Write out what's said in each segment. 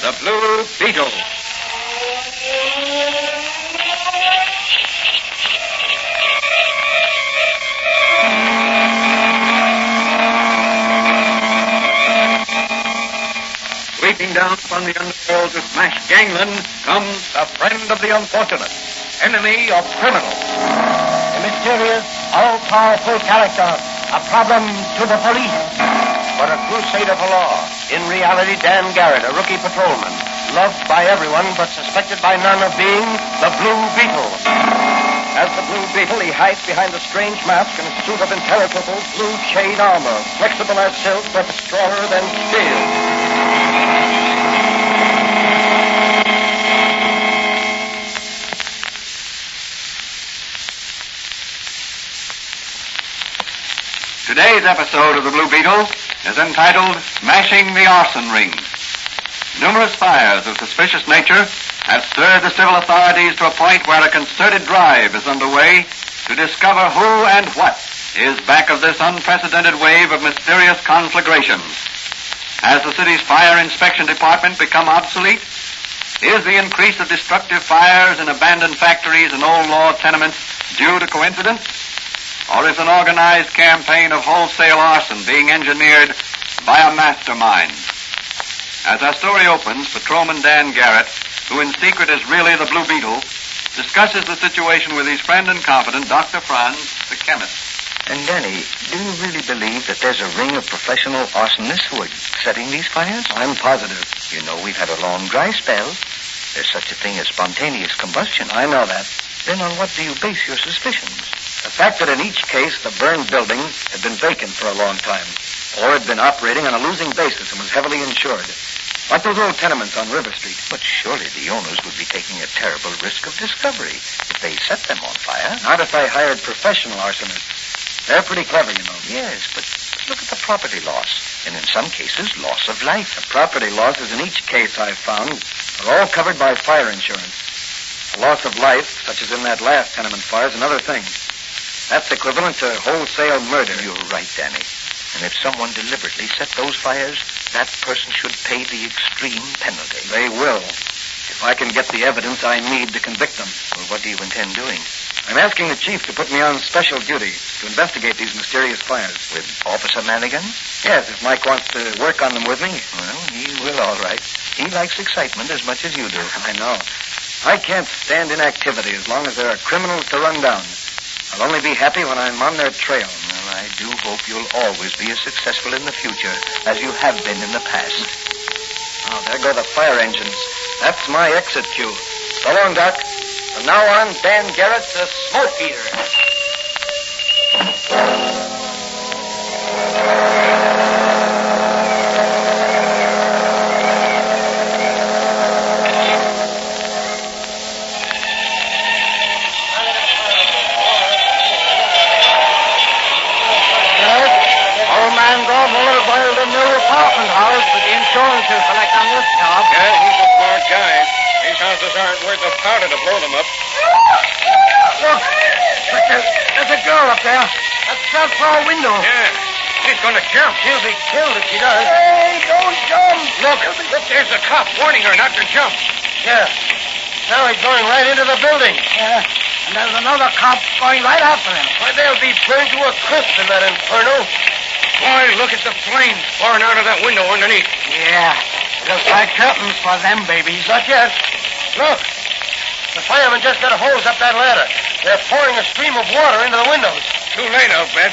The Blue Beetle. Sweeping down upon the underworld to smash gangland comes the friend of the unfortunate, enemy of criminals. A mysterious, all-powerful character, a problem to the police. But a crusader for law. In reality, Dan Garrett, a rookie patrolman, loved by everyone but suspected by none of being the Blue Beetle. As the Blue Beetle, he hides behind a strange mask and a suit of impenetrable blue chain armor, flexible as silk but stronger than steel. Today's episode of The Blue Beetle is entitled Smashing the Arson Ring. Numerous fires of suspicious nature have stirred the civil authorities to a point where a concerted drive is underway to discover who and what is back of this unprecedented wave of mysterious conflagrations. Has the city's fire inspection department become obsolete? Is the increase of destructive fires in abandoned factories and old law tenements due to coincidence? Or is an organized campaign of wholesale arson being engineered by a mastermind? As our story opens, Patrolman Dan Garrett, who in secret is really the Blue Beetle, discusses the situation with his friend and confidant, Dr. Franz, the chemist. And Danny, do you really believe that there's a ring of professional arsonists who are setting these fires? I'm positive. You know, we've had a long dry spell. There's such a thing as spontaneous combustion. I know that. Then on what do you base your suspicions? The fact that in each case the burned building had been vacant for a long time, or had been operating on a losing basis and was heavily insured. Like those old tenements on River Street. But surely the owners would be taking a terrible risk of discovery if they set them on fire. Not if they hired professional arsonists. They're pretty clever, you know. Yes, but look at the property loss, and in some cases, loss of life. The property losses in each case I've found are all covered by fire insurance. The loss of life, such as in that last tenement fire, is another thing. That's equivalent to wholesale murder. You're right, Danny. And if someone deliberately set those fires, that person should pay the extreme penalty. They will, if I can get the evidence I need to convict them. Well, what do you intend doing? I'm asking the chief to put me on special duty to investigate these mysterious fires. With Officer Madigan? Yes, if Mike wants to work on them with me. Well, he will, all right. He likes excitement as much as you do. I know. I can't stand inactivity as long as there are criminals to run down. I'll only be happy when I'm on their trail. Well, I do hope you'll always be as successful in the future as you have been in the past. Oh, there go the fire engines. That's my exit cue. So long, Doc. From now on, Dan Garrett's a smoke eater. To select on this job. Yeah, he's a smart guy. These houses aren't worth a powder to blow them up. Look, there's a girl up there. That south far window. Yeah, she's going to jump. She'll be killed if she does. Hey, don't jump. Look, there's a cop warning her not to jump. Yeah. Now he's going right into the building. Yeah. And there's another cop going right after him. Why, they'll be burned to a crisp in that inferno. Boy, look at the flames pouring out of that window underneath. Yeah. Looks like curtains for them babies. Not yet. Look. The firemen just got a hose up that ladder. They're pouring a stream of water into the windows. Too late, I'll bet.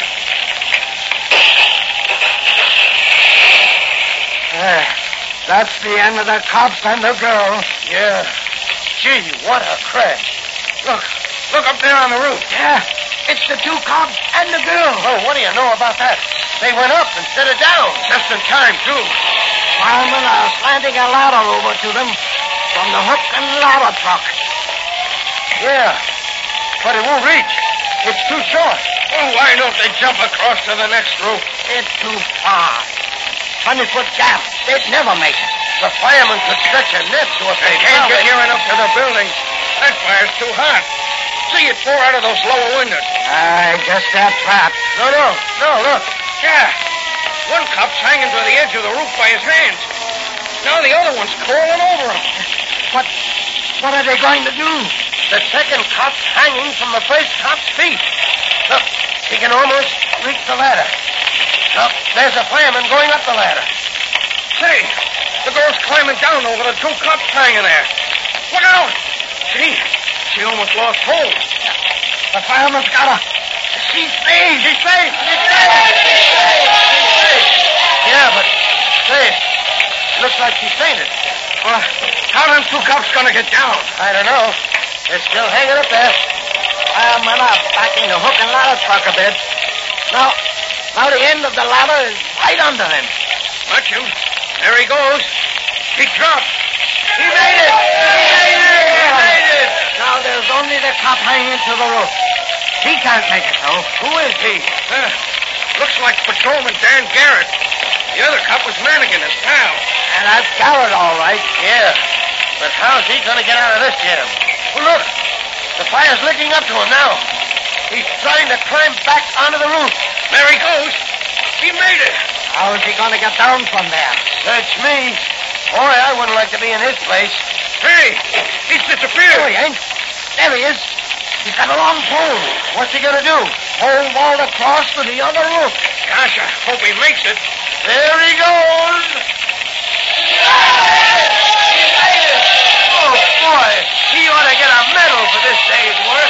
That's the end of the cops and the girl. Yeah. Gee, what a crash. Look up there on the roof. Yeah. It's the two cops and the girl. Oh, what do you know about that? They went up instead of down. Just in time, too. Firemen are slanting a ladder over to them from the hook and ladder truck. Yeah, but it won't reach. It's too short. Well, why don't they jump across to the next roof? It's too far. 20-foot gap. They'd never make it. The firemen could stretch a net so if They can't get near enough to the building. That fire's too hot. See it pour out of those lower windows. I guess they're trapped. No, look. Yeah. One cop's hanging to the edge of the roof by his hands. Now the other one's crawling over him. What are they going to do? The second cop's hanging from the first cop's feet. Look, he can almost reach the ladder. Look, there's a fireman going up the ladder. Say, the girl's climbing down over the two cops hanging there. Look out! See, she almost lost hold. The fireman's got her. She's safe. She's safe. She's safe. She's safe. She's safe. Yeah, but, say, looks like she fainted. Well, how are them two cops going to get down? I don't know. They're still hanging up there. Firemen are backing the hook and ladder truck a bit. Now the end of the ladder is right under him. Watch him. There he goes. He dropped. He made it. He made it. He made it. Now there's only the cop hanging to the roof. He can't make it, though. Who is he? Looks like Patrolman Dan Garrett. The other cop was Manigan, his pal. And that's Garrett, all right. Yeah. But how's he going to get out of this jam? Well, look. The fire's licking up to him now. He's trying to climb back onto the roof. There he goes. He made it. How is he going to get down from there? Search me. Boy, I wouldn't like to be in his place. Hey, he's disappeared. No, he ain't. There he is. He's got a long pole. What's he going to do? Pole walled across to the other roof. Gosh, I hope he makes it. There he goes. Oh, boy. He ought to get a medal for this day's work.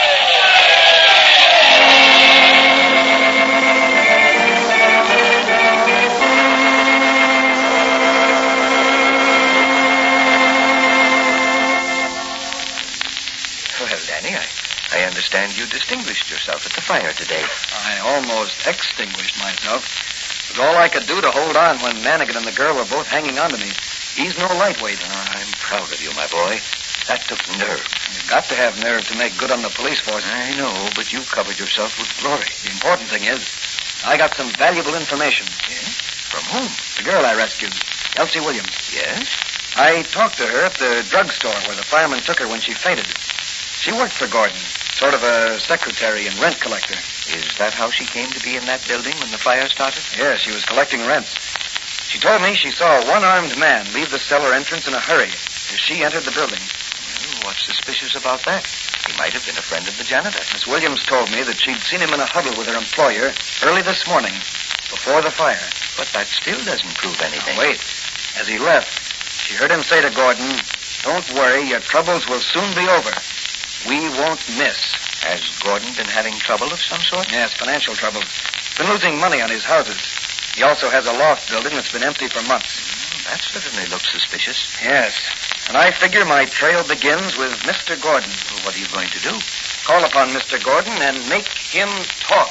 Well, Danny, I understand you distinguished yourself at the fire today. I almost extinguished myself. It was all I could do to hold on when Manigan and the girl were both hanging on to me. He's no lightweight. I'm proud of you, my boy. That took nerve. You've got to have nerve to make good on the police force. I know, but you covered yourself with glory. The important thing is, I got some valuable information. Yes? From whom? The girl I rescued, Elsie Williams. Yes? I talked to her at the drugstore where the fireman took her when she fainted. She worked for Gordon, sort of a secretary and rent collector. Is that how she came to be in that building when the fire started? Yes, she was collecting rents. She told me she saw a one-armed man leave the cellar entrance in a hurry as she entered the building. Well, what's suspicious about that? He might have been a friend of the janitor. Miss Williams told me that she'd seen him in a huddle with her employer early this morning, before the fire. But that still doesn't prove anything. Now, wait. As he left, she heard him say to Gordon, "Don't worry, your troubles will soon be over. We won't miss." Has Gordon been having trouble of some sort? Yes, financial trouble. Been losing money on his houses. He also has a loft building that's been empty for months. That certainly looks suspicious. Yes. And I figure my trail begins with Mr. Gordon. Well, what are you going to do? Call upon Mr. Gordon and make him talk.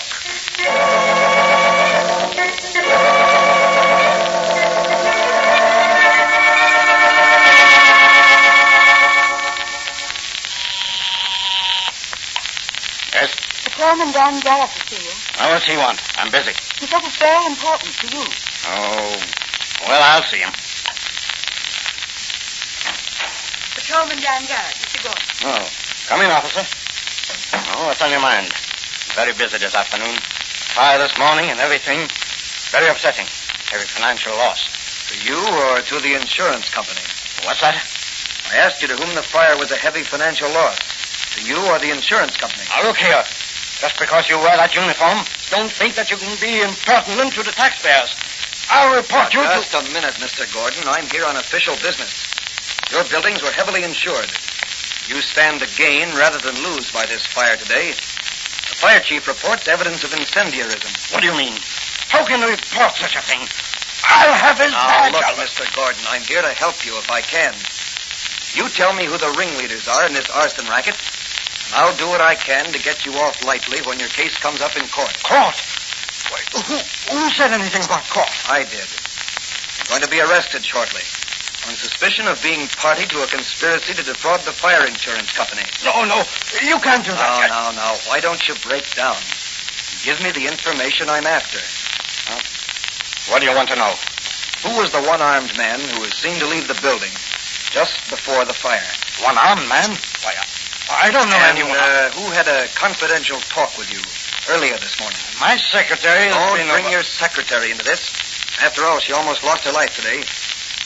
Yes? Patrolman Dan Garrett to see you. Now, what's he want? I'm busy. He says it's very important to you. Oh, well, I'll see him. Patrolman Dan Garrett, Mr. Gordon. Oh, come in, officer. Oh, what's on your mind? Very busy this afternoon. Fire this morning and everything. Very upsetting. Heavy financial loss. To you or to the insurance company? What's that? I asked you to whom the fire was a heavy financial loss. To you or the insurance company? Now, look here. Just because you wear that uniform, don't think that you can be impertinent to the taxpayers. I'll report you to... Just a minute, Mr. Gordon. I'm here on official business. Your buildings were heavily insured. You stand to gain rather than lose by this fire today. The fire chief reports evidence of incendiarism. What do you mean? How can you report such a thing? I'll have his Now, badge. look, Mr. Gordon, I'm here to help you if I can. You tell me who the ringleaders are in this arson racket, and I'll do what I can to get you off lightly when your case comes up in court. Court? Wait, who said anything about court? I did. You're going to be arrested shortly on suspicion of being party to a conspiracy to defraud the fire insurance company. No, you can't do that. Now. Why don't you break down? Give me the information I'm after. What do you want to know? Who was the one-armed man who was seen to leave the building just before the fire? One-armed man? Why, I don't know And anyone. who had a confidential talk with you earlier this morning? My secretary has Don't been... bring your secretary into this. After all, she almost lost her life today.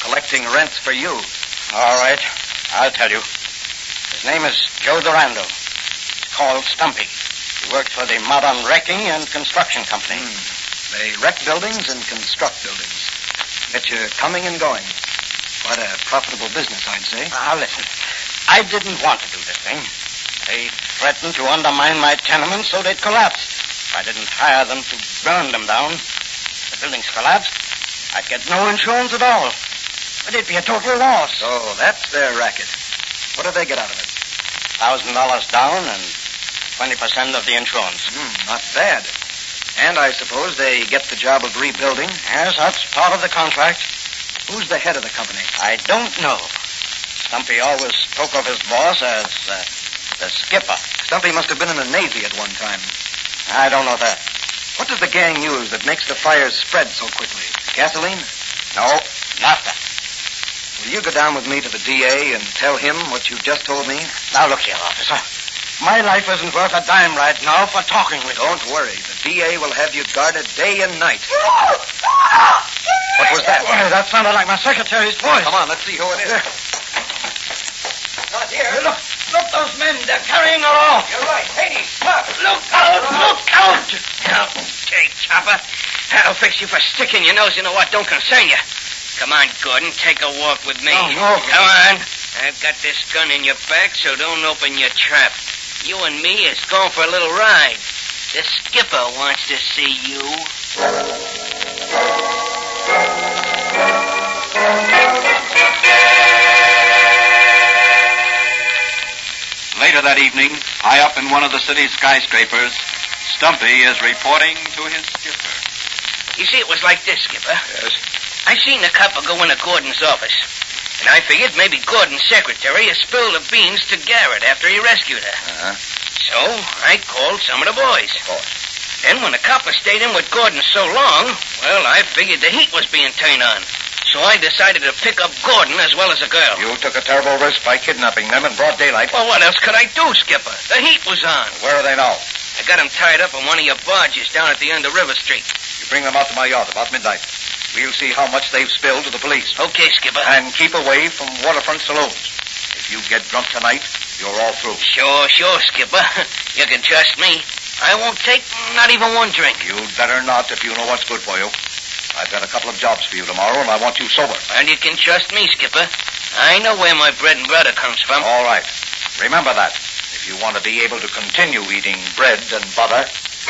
collecting rents for you. All right. I'll tell you. His name is Joe Durando. He's called Stumpy. He works for the Modern Wrecking and Construction Company. They wreck buildings and construct buildings. Get you coming and going. Quite a profitable business, I'd say. Now, listen. I didn't want to do this thing. They threatened to undermine my tenements so they'd collapse. If I didn't hire them to burn them down, if the buildings collapsed, I'd get no insurance at all. It'd be a total loss. So that's their racket. What do they get out of it? $1,000 down and 20% of the insurance. Not bad. And I suppose they get the job of rebuilding. Yes, that's part of the contract. Who's the head of the company? I don't know. Stumpy always spoke of his boss as the skipper. Stumpy must have been in the Navy at one time. I don't know that. What does the gang use that makes the fires spread so quickly? Gasoline? No, naphtha. Will you go down with me to the DA and tell him what you've just told me? Now, look here, officer. My life isn't worth a dime right now for talking with you. Don't worry. The DA will have you guarded day and night. What was that? Well, that sounded like my secretary's voice. Come on, let's see who it is. Not here. Look, those men. They're carrying her off. You're right. Hades, stop. Look out! Look out! Okay, Chopper. I'll fix you for sticking your nose into what don't concern you. Come on, Gordon. Take a walk with me. Oh, no. Come on. I've got this gun in your back, so don't open your trap. You and me is going for a little ride. The skipper wants to see you. Later that evening, high up in one of the city's skyscrapers, Stumpy is reporting to his skipper. You see, it was like this, Skipper. Yes. I seen the copper go into Gordon's office. And I figured maybe Gordon's secretary has spilled the beans to Garrett after he rescued her. Uh-huh. So I called some of the boys. Of course. Then when the copper stayed in with Gordon so long, well, I figured the heat was being turned on. So I decided to pick up Gordon as well as the girl. You took a terrible risk by kidnapping them in broad daylight. Well, what else could I do, Skipper? The heat was on. Where are they now? I got them tied up on one of your barges down at the end of River Street. You bring them out to my yacht about midnight. We'll see how much they've spilled to the police. Okay, Skipper. And keep away from waterfront saloons. If you get drunk tonight, you're all through. Sure, Skipper. You can trust me. I won't take not even one drink. You'd better not if you know what's good for you. I've got a couple of jobs for you tomorrow, and I want you sober. And you can trust me, Skipper. I know where my bread and butter comes from. All right. Remember that. If you want to be able to continue eating bread and butter.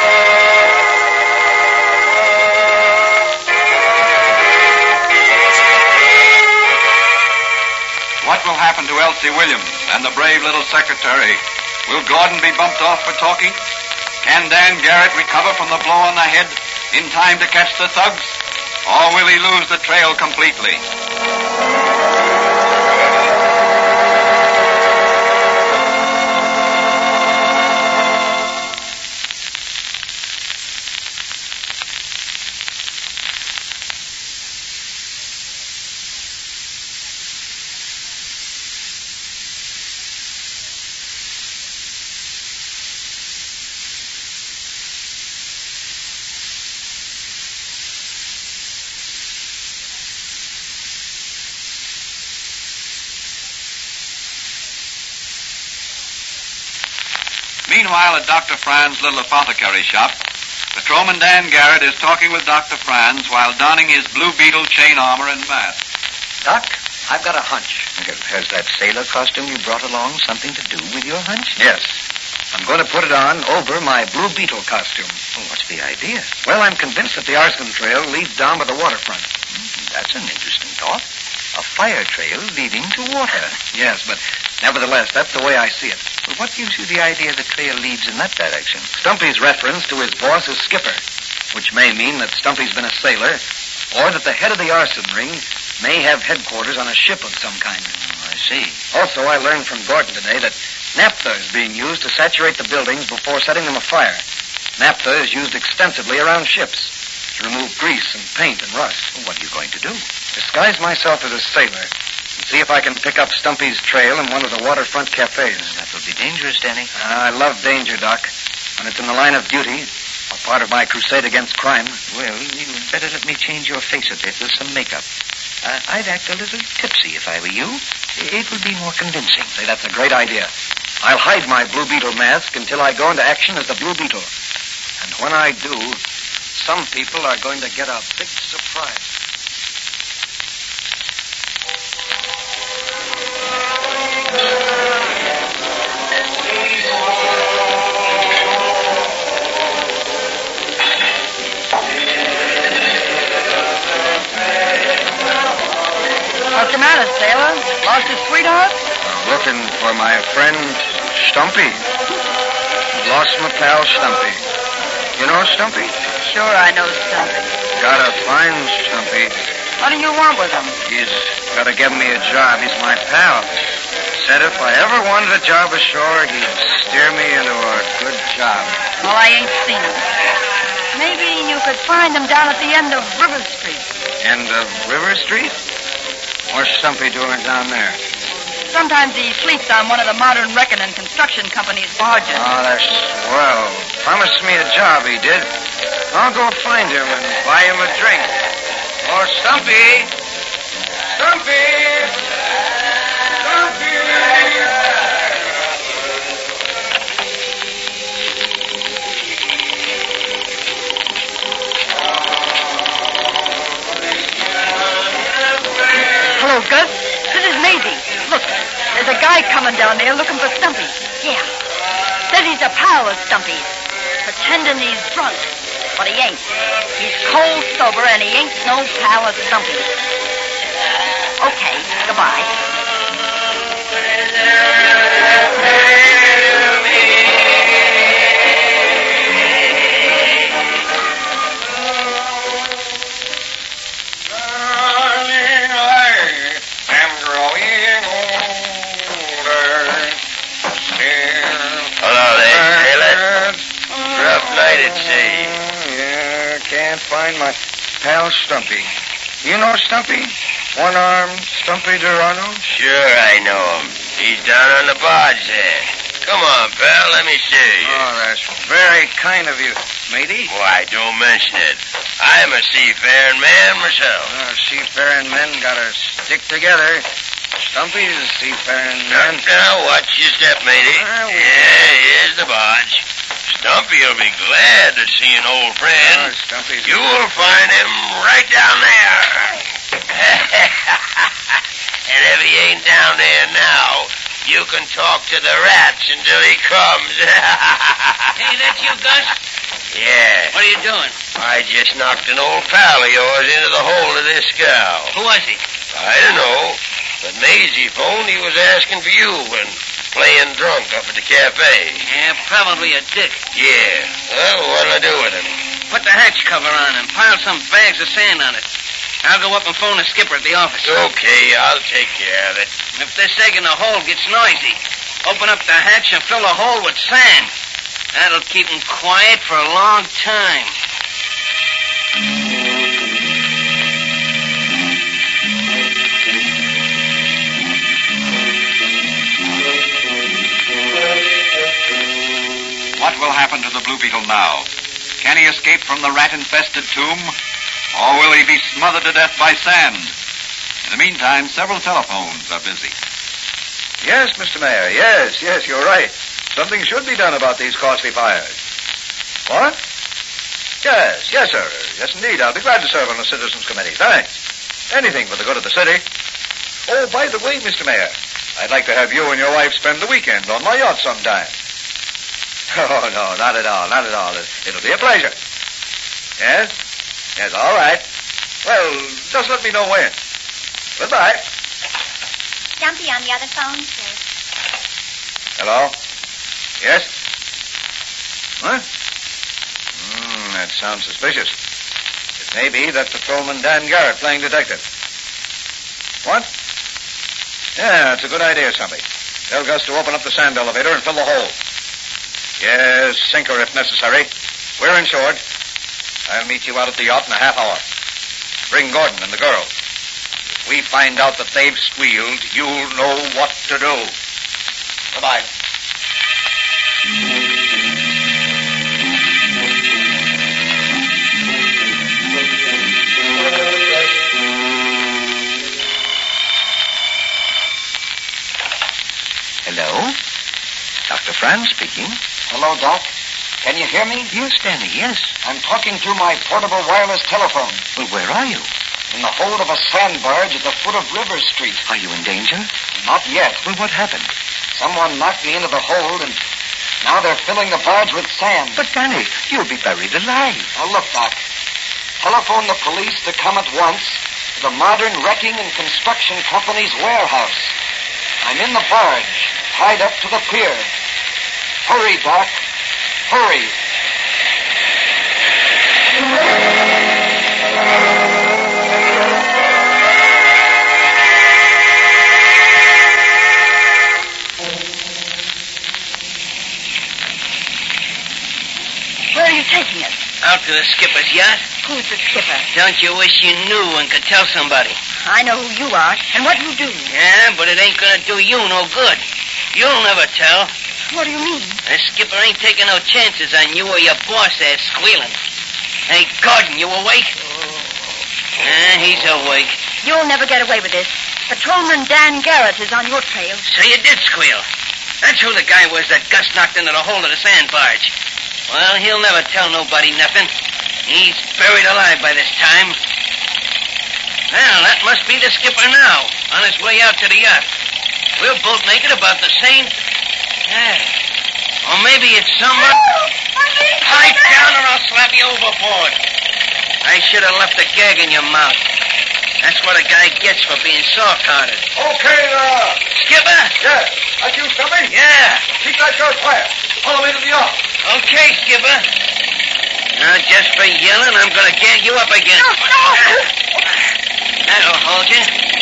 What will happen to Elsie Williams and the brave little secretary? Will Gordon be bumped off for talking? Can Dan Garrett recover from the blow on the head in time to catch the thugs? Or will he lose the trail completely? Meanwhile, at Dr. Franz's little apothecary shop, Patrolman Dan Garrett is talking with Dr. Franz while donning his Blue Beetle chain armor and mask. Doc, I've got a hunch. Has that sailor costume you brought along something to do with your hunch? Yes. I'm going to put it on over my Blue Beetle costume. Well, what's the idea? Well, I'm convinced that the arson trail leads down by the waterfront. That's an interesting thought. A fire trail leading to water. Yes, but nevertheless, that's the way I see it. Well, what gives you the idea the trail leads in that direction? Stumpy's reference to his boss as skipper, which may mean that Stumpy's been a sailor, or that the head of the arson ring may have headquarters on a ship of some kind. I see. Also, I learned from Gordon today that naphtha is being used to saturate the buildings before setting them afire. Naphtha is used extensively around ships to remove grease and paint and rust. Well, what are you going to do? Disguise myself as a sailor and see if I can pick up Stumpy's trail in one of the waterfront cafes. That will be dangerous, Danny. I love danger, Doc. When it's in the line of duty, or part of my crusade against crime. Well, you'd better let me change your face a bit with some makeup. I'd act a little tipsy if I were you. It would be more convincing. Say, that's a great idea. I'll hide my Blue Beetle mask until I go into action as the Blue Beetle. And when I do, some people are going to get a big surprise. What's the matter, sailor? Lost his sweetheart? Looking for my friend Stumpy. Lost my pal Stumpy. You know Stumpy? Sure, I know Stumpy. Gotta find Stumpy. What do you want with him? He's gotta give me a job. He's my pal. Said if I ever wanted a job ashore, he'd steer me into a good job. Well, I ain't seen him. Maybe you could find him down at the end of River Street. End of River Street? What's Stumpy doing down there? Sometimes he sleeps on one of the Modern Wrecking and Construction Company's barges. Oh, that's swell. Promised me a job, he did. I'll go find him and buy him a drink. Oh, Stumpy! Stumpy! Stumpy! Hello, Gus. This is Maisie. Look, there's a guy coming down there looking for Stumpy. Yeah. Says he's a pal of Stumpy's. Pretending he's drunk. But he ain't. He's cold sober and he ain't no pal of Stumpy's. Okay, goodbye. Find my pal Stumpy. You know Stumpy? One-armed Stumpy Durano? Sure, I know him. He's down on the barge there. Come on, pal, let me see you. Oh, that's very kind of you, matey. Why, don't mention it. I'm a seafaring man myself. Seafaring men gotta stick together. Stumpy's a seafaring man. Now, watch your step, matey. Yeah, here's the barge. Stumpy'll be glad to see an old friend. Stumpy's... You'll find him right down there. And if he ain't down there now, you can talk to the rats until he comes. Hey, that's you, Gus? Yeah. What are you doing? I just knocked an old pal of yours into the hold of this scow. Who was he? I don't know. But Maisie phoned he was asking for you and playing drunk up at the cafe. Yeah, probably a dick. Yeah. Well, what'll I do with him? Put the hatch cover on and pile some bags of sand on it. I'll go up and phone the skipper at the office. Okay, I'll take care of it. If this egg in the hole gets noisy, open up the hatch and fill the hole with sand. That'll keep him quiet for a long time. What will happen to the Blue Beetle now? Can he escape from the rat-infested tomb? Or will he be smothered to death by sand? In the meantime, several telephones are busy. Yes, Mr. Mayor. Yes, you're right. Something should be done about these costly fires. What? Yes, sir. Yes, indeed. I'll be glad to serve on the Citizens Committee. Thanks. Anything for the good of the city. Oh, by the way, Mr. Mayor, I'd like to have you and your wife spend the weekend on my yacht sometime. Oh, no, not at all. It'll be a pleasure. Yes, all right. Well, just let me know when. Goodbye. Stumpy on the other phone, sir. Hello? Yes? What? That sounds suspicious. It may be that Patrolman Dan Garrett playing detective. What? Yeah, it's a good idea, Stumpy. Tell Gus to open up the sand elevator and fill the hole. Yes, sink her if necessary. We're insured. I'll meet you out at the yacht in a half hour. Bring Gordon and the girl. If we find out that they've squealed, you'll know what to do. Goodbye. Hello? Dr. Franz speaking. Hello, Doc. Can you hear me? Yes, Danny, yes. I'm talking through my portable wireless telephone. Well, where are you? In the hold of a sand barge at the foot of River Street. Are you in danger? Not yet. Well, what happened? Someone knocked me into the hold, and now they're filling the barge with sand. But, Danny, you'll be buried alive. Now, look, Doc. Telephone the police to come at once to the Modern Wrecking and Construction Company's warehouse. I'm in the barge, tied up to the pier. Hurry, Doc. Hurry. Where are you taking us? Out to the skipper's yacht. Who's the skipper? Don't you wish you knew and could tell somebody? I know who you are and what you do. Yeah, but it ain't gonna do you no good. You'll never tell. What do you mean? The skipper ain't taking no chances on you or your boss there squealing. Hey, Gordon, you awake? He's awake. You'll never get away with this. Patrolman Dan Garrett is on your trail. So you did squeal. That's who the guy was that Gus knocked into the hold of the sand barge. Well, he'll never tell nobody nothing. He's buried alive by this time. Well, that must be the skipper now, on his way out to the yacht. We'll both make it about the same... Or maybe it's somebody... Pipe down or I'll slap you overboard. I should have left a gag in your mouth. That's what a guy gets for being soft-hearted. Okay, Skipper? yes. Are you coming? Yeah. Keep that short quiet. Follow me to the yacht. Okay, Skipper. Now, just for yelling, I'm going to gag you up again. That'll hold you.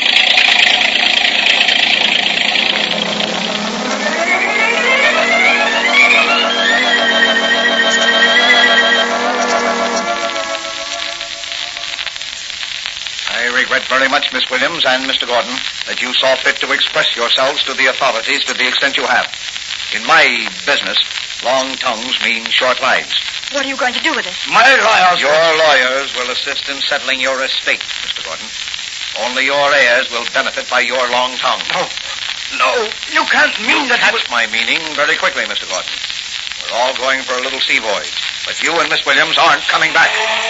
I regret very much, Miss Williams and Mr. Gordon, that you saw fit to express yourselves to the authorities to the extent you have. In my business, long tongues mean short lives. What are you going to do with it? My lawyers. Your lawyers will assist in settling your estate, Mr. Gordon. Only your heirs will benefit by your long tongue. No, you can't mean that. That's my meaning very quickly, Mr. Gordon. We're all going for a little sea voyage, but you and Miss Williams aren't coming back.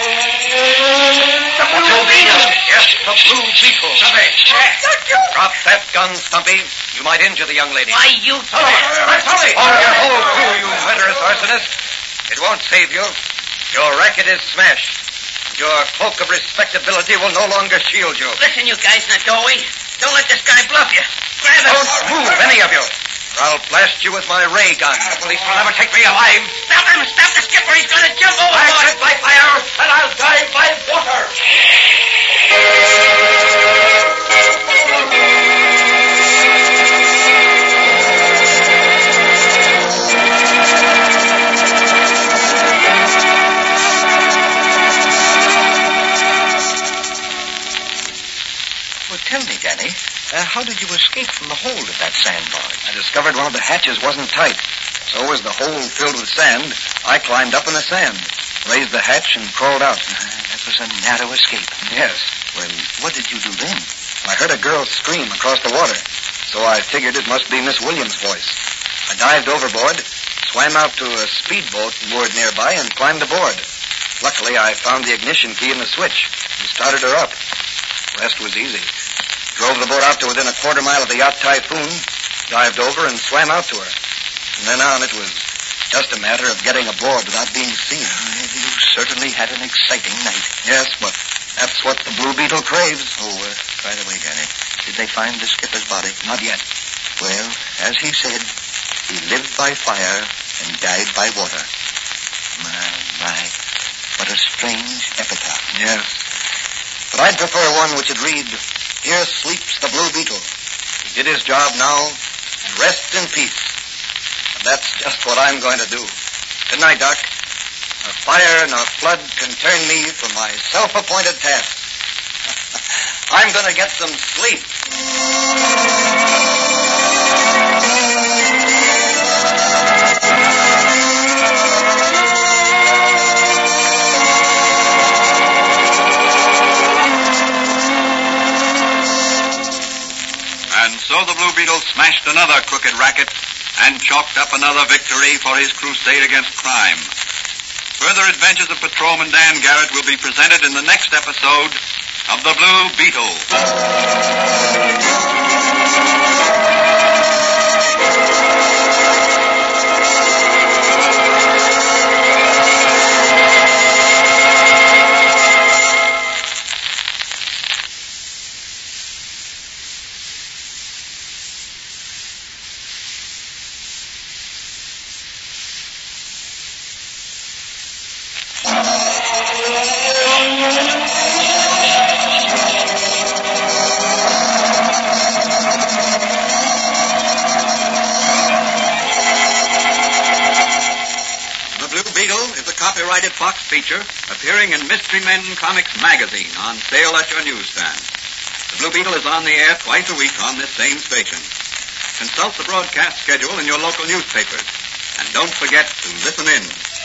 The Blue Beetle. Yes, the Blue Beetle. Stumpy. Drop that gun, Stumpy. You might injure the young lady. Why, you... I'm sorry. On your whole crew, you murderous arsonist. It won't save you. Your racket is smashed. Your cloak of respectability will no longer shield you. Listen, you guys in the doorway. Don't let this guy bluff you. Grab him. Don't move, any of you, or I'll blast you with my ray gun. The police will never take me alive. Stop him. Stop the skipper. He's going to jump I'll overboard. live by fire, and I'll die by water. Well, tell me, Danny, how did you escape from the hold of that sand barge? I discovered one of the hatches wasn't tight. So was the hole filled with sand. I climbed up in the sand, raised the hatch, and crawled out. That was a narrow escape. Yes. Well, what did you do then? I heard a girl scream across the water, so I figured it must be Miss Williams' voice. I dived overboard, swam out to a speedboat moored nearby, and climbed aboard. Luckily, I found the ignition key in the switch and started her up. The rest was easy. Drove the boat out to within a quarter mile of the yacht Typhoon, dived over, and swam out to her. From then on, it was just a matter of getting aboard without being seen. You certainly had an exciting night. Yes, but that's what the Blue Beetle craves. Oh, by the way, Danny, did they find the skipper's body? Not yet. Well, as he said, he lived by fire and died by water. My, what a strange epitaph. Yes. But I'd prefer one which would read, "Here sleeps the Blue Beetle. He did his job now, and rests in peace." And that's just what I'm going to do. Good night, Doc. Nor fire nor flood can turn me from my self-appointed task. I'm going to get some sleep. And so the Blue Beetle smashed another crooked racket and chalked up another victory for his crusade against crime. Further adventures of Patrolman Dan Garrett will be presented in the next episode of The Blue Beetle. Copyrighted Fox feature appearing in Mystery Men Comics magazine on sale at your newsstand. The Blue Beetle is on the air twice a week on this same station. Consult the broadcast schedule in your local newspapers. And don't forget to listen in.